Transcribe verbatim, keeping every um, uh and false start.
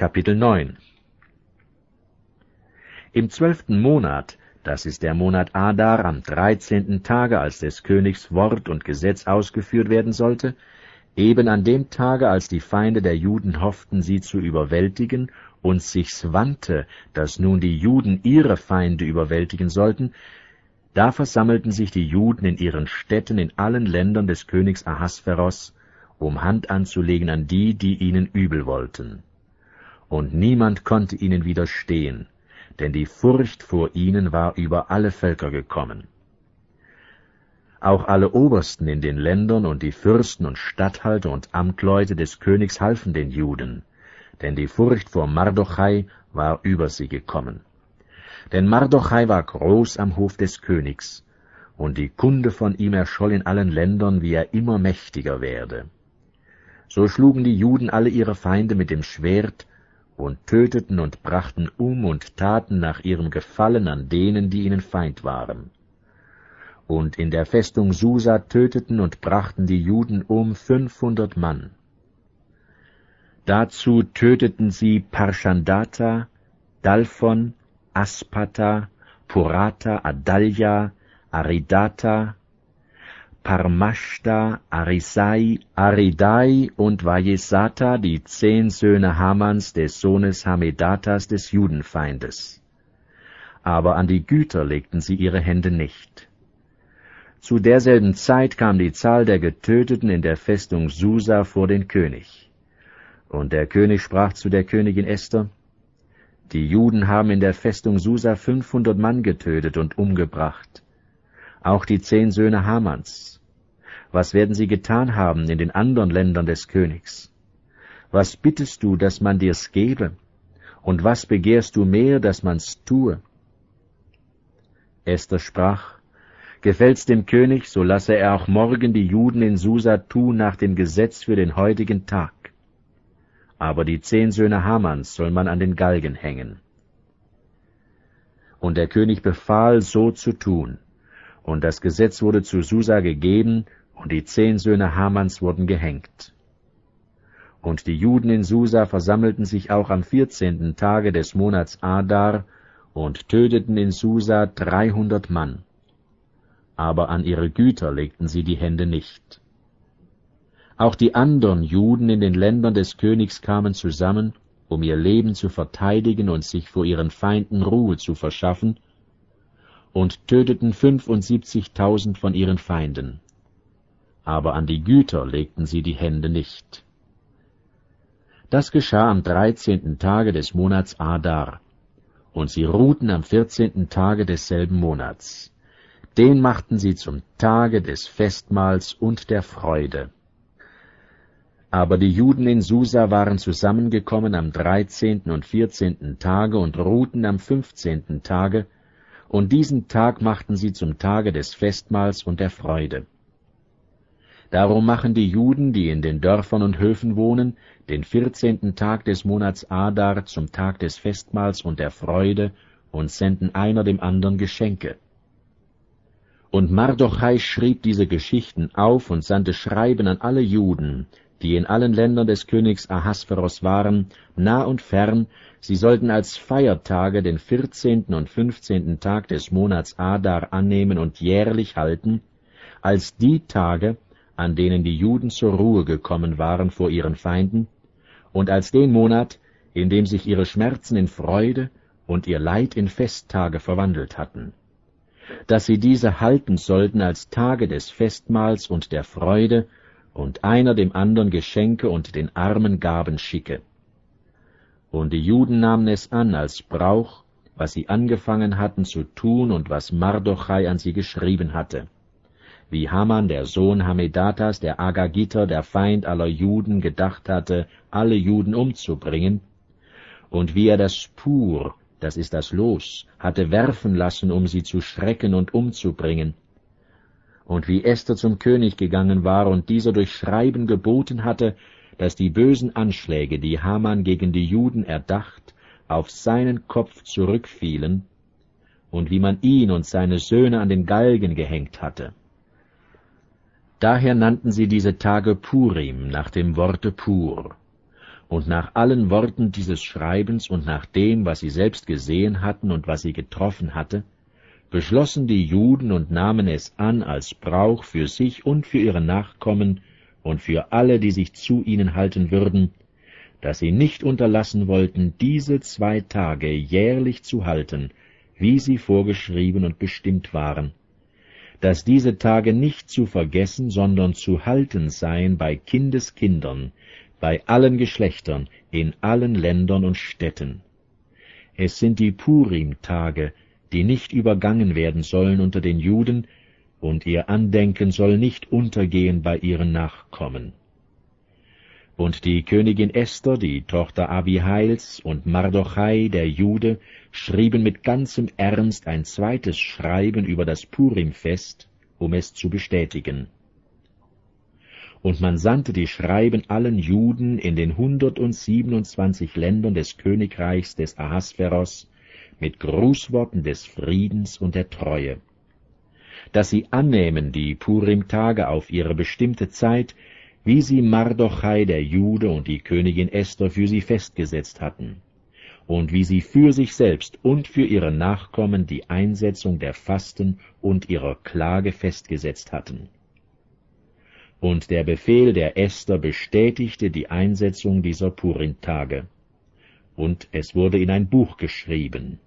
Kapitel neun. Im zwölften Monat, das ist der Monat Adar, am dreizehnten Tage, als des Königs Wort und Gesetz ausgeführt werden sollte, eben an dem Tage, als die Feinde der Juden hofften, sie zu überwältigen, und sich's wandte, dass nun die Juden ihre Feinde überwältigen sollten, da versammelten sich die Juden in ihren Städten in allen Ländern des Königs Ahasveros, um Hand anzulegen an die, die ihnen übel wollten. Und niemand konnte ihnen widerstehen, denn die Furcht vor ihnen war über alle Völker gekommen. Auch alle Obersten in den Ländern und die Fürsten und Statthalter und Amtleute des Königs halfen den Juden, denn die Furcht vor Mardochai war über sie gekommen. Denn Mardochai war groß am Hof des Königs, und die Kunde von ihm erscholl in allen Ländern, wie er immer mächtiger werde. So schlugen die Juden alle ihre Feinde mit dem Schwert und töteten und brachten um und taten nach ihrem Gefallen an denen, die ihnen Feind waren. Und in der Festung Susa töteten und brachten die Juden um fünfhundert Mann. Dazu töteten sie Parchandata, Dalphon, Aspata, Purata, Adalja, Aridata, Parmashta, Arisai, Aridai und Vajesata, die zehn Söhne Hamans, des Sohnes Hamedatas, des Judenfeindes. Aber an die Güter legten sie ihre Hände nicht. Zu derselben Zeit kam die Zahl der Getöteten in der Festung Susa vor den König. Und der König sprach zu der Königin Esther: Die Juden haben in der Festung Susa fünfhundert Mann getötet und umgebracht, auch die zehn Söhne Hamans. Was werden sie getan haben in den anderen Ländern des Königs? Was bittest du, dass man dir's gebe? Und was begehrst du mehr, dass man's tue? Esther sprach: Gefällt's dem König, so lasse er auch morgen die Juden in Susa tun nach dem Gesetz für den heutigen Tag. Aber die zehn Söhne Hamans soll man an den Galgen hängen. Und der König befahl, so zu tun, und das Gesetz wurde zu Susa gegeben, und die zehn Söhne Hamans wurden gehängt. Und die Juden in Susa versammelten sich auch am vierzehnten Tage des Monats Adar und töteten in Susa dreihundert Mann. Aber an ihre Güter legten sie die Hände nicht. Auch die anderen Juden in den Ländern des Königs kamen zusammen, um ihr Leben zu verteidigen und sich vor ihren Feinden Ruhe zu verschaffen, und töteten fünfundsiebzigtausend von ihren Feinden. Aber an die Güter legten sie die Hände nicht. Das geschah am dreizehnten Tage des Monats Adar, und sie ruhten am vierzehnten Tage desselben Monats. Den machten sie zum Tage des Festmahls und der Freude. Aber die Juden in Susa waren zusammengekommen am dreizehnten und vierzehnten Tage und ruhten am fünfzehnten Tage, und diesen Tag machten sie zum Tage des Festmahls und der Freude. Darum machen die Juden, die in den Dörfern und Höfen wohnen, den vierzehnten Tag des Monats Adar zum Tag des Festmahls und der Freude und senden einer dem anderen Geschenke. Und Mardochai schrieb diese Geschichten auf und sandte Schreiben an alle Juden, die in allen Ländern des Königs Ahasveros waren, nah und fern, sie sollten als Feiertage den vierzehnten und fünfzehnten Tag des Monats Adar annehmen und jährlich halten, als die Tage, an denen die Juden zur Ruhe gekommen waren vor ihren Feinden, und als den Monat, in dem sich ihre Schmerzen in Freude und ihr Leid in Festtage verwandelt hatten, dass sie diese halten sollten als Tage des Festmahls und der Freude, und einer dem andern Geschenke und den Armen Gaben schicke. Und die Juden nahmen es an als Brauch, was sie angefangen hatten zu tun und was Mardochai an sie geschrieben hatte. Wie Haman, der Sohn Hamedatas, der Agagiter, der Feind aller Juden, gedacht hatte, alle Juden umzubringen, und wie er das Spur, das ist das Los, hatte werfen lassen, um sie zu schrecken und umzubringen, und wie Esther zum König gegangen war und dieser durch Schreiben geboten hatte, dass die bösen Anschläge, die Haman gegen die Juden erdacht, auf seinen Kopf zurückfielen, und wie man ihn und seine Söhne an den Galgen gehängt hatte. Daher nannten sie diese Tage Purim nach dem Worte Pur. Und nach allen Worten dieses Schreibens und nach dem, was sie selbst gesehen hatten und was sie getroffen hatte, beschlossen die Juden und nahmen es an als Brauch für sich und für ihre Nachkommen und für alle, die sich zu ihnen halten würden, dass sie nicht unterlassen wollten, diese zwei Tage jährlich zu halten, wie sie vorgeschrieben und bestimmt waren, dass diese Tage nicht zu vergessen, sondern zu halten seien bei Kindeskindern, bei allen Geschlechtern, in allen Ländern und Städten. Es sind die Purim-Tage, die nicht übergangen werden sollen unter den Juden, und ihr Andenken soll nicht untergehen bei ihren Nachkommen. Und die Königin Esther, die Tochter Abihails, und Mardochai, der Jude, schrieben mit ganzem Ernst ein zweites Schreiben über das Purimfest, um es zu bestätigen. Und man sandte die Schreiben allen Juden in den hundertsiebenundzwanzig Ländern des Königreichs des Ahasveros mit Grußworten des Friedens und der Treue, dass sie annehmen die Purim-Tage auf ihre bestimmte Zeit, wie sie Mardochai der Jude und die Königin Esther für sie festgesetzt hatten, und wie sie für sich selbst und für ihre Nachkommen die Einsetzung der Fasten und ihrer Klage festgesetzt hatten. Und der Befehl der Esther bestätigte die Einsetzung dieser Purim-Tage, und es wurde in ein Buch geschrieben,